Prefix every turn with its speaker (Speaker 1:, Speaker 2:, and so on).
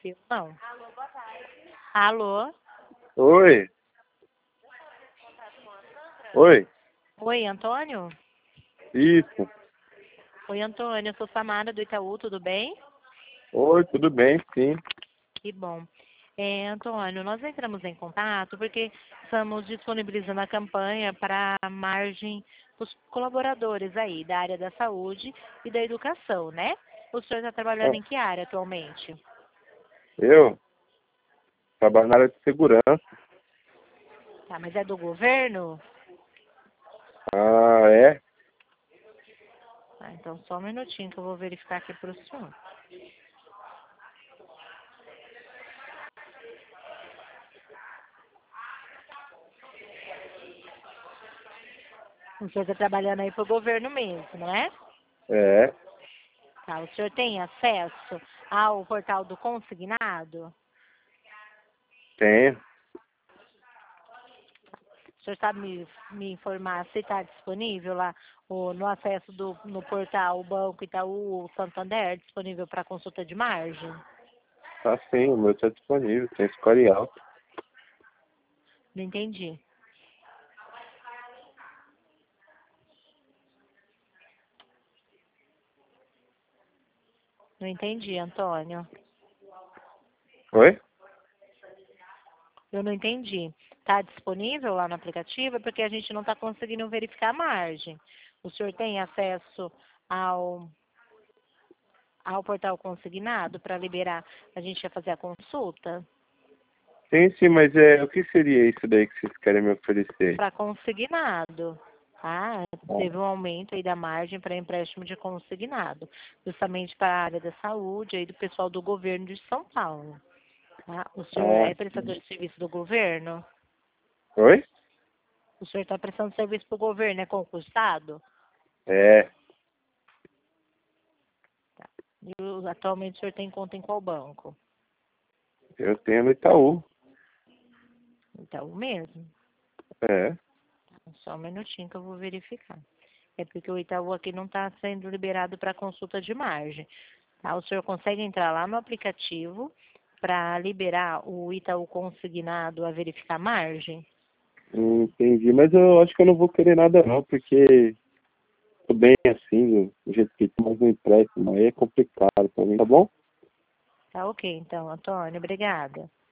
Speaker 1: fio, não. Alô?
Speaker 2: Oi. Oi.
Speaker 1: Oi, Antônio?
Speaker 2: Isso.
Speaker 1: Oi, Antônio, eu sou Samara do Itaú, tudo bem?
Speaker 2: Oi, tudo bem, sim.
Speaker 1: Que bom. Antônio, nós entramos em contato porque estamos disponibilizando a campanha para a margem dos colaboradores aí da área da saúde e da educação, né? O senhor está trabalhando
Speaker 2: Ah,
Speaker 1: em que área atualmente?
Speaker 2: eu trabalho na área de segurança.
Speaker 1: Tá, mas é do governo?
Speaker 2: Ah, é?
Speaker 1: Ah, então só um minutinho que eu vou verificar aqui para o senhor. O senhor está trabalhando aí para o governo mesmo, não é?
Speaker 2: É,
Speaker 1: Tá, o senhor tem acesso ao portal do consignado?
Speaker 2: tenho.
Speaker 1: O senhor sabe me informar se está disponível lá no acesso no portal Banco Itaú ou Santander, disponível para consulta de margem?
Speaker 2: Tá sim, o meu tá disponível, tem score alto.
Speaker 1: Não entendi. Não entendi, Antônio.
Speaker 2: Oi?
Speaker 1: Eu não entendi. Está disponível lá no aplicativo? É porque a gente não está conseguindo verificar a margem. O senhor tem acesso ao, ao portal consignado para liberar a gente a fazer a consulta?
Speaker 2: Sim, mas o que seria isso daí que vocês querem me oferecer?
Speaker 1: Para consignado. Tá?
Speaker 2: Ah,
Speaker 1: Teve um aumento aí da margem para empréstimo de consignado, justamente para a área da saúde aí do pessoal do governo de São Paulo. Tá? O senhor
Speaker 2: ah,
Speaker 1: é prestador de serviço do governo?
Speaker 2: oi?
Speaker 1: O senhor está prestando serviço para o governo, é concursado?
Speaker 2: É,
Speaker 1: Tá. E atualmente o senhor tem conta em qual banco?
Speaker 2: eu tenho no Itaú.
Speaker 1: Então, o mesmo.
Speaker 2: É,
Speaker 1: Só um minutinho que eu vou verificar. É porque o Itaú aqui não está sendo liberado para consulta de margem. Tá? O senhor consegue entrar lá no aplicativo para liberar o Itaú consignado a verificar a margem?
Speaker 2: entendi, mas eu acho que eu não vou querer nada não, porque tô bem assim, do jeito que tô, mais um empréstimo aí é complicado pra mim, tá bom?
Speaker 1: Tá ok, então, Antônio, obrigada.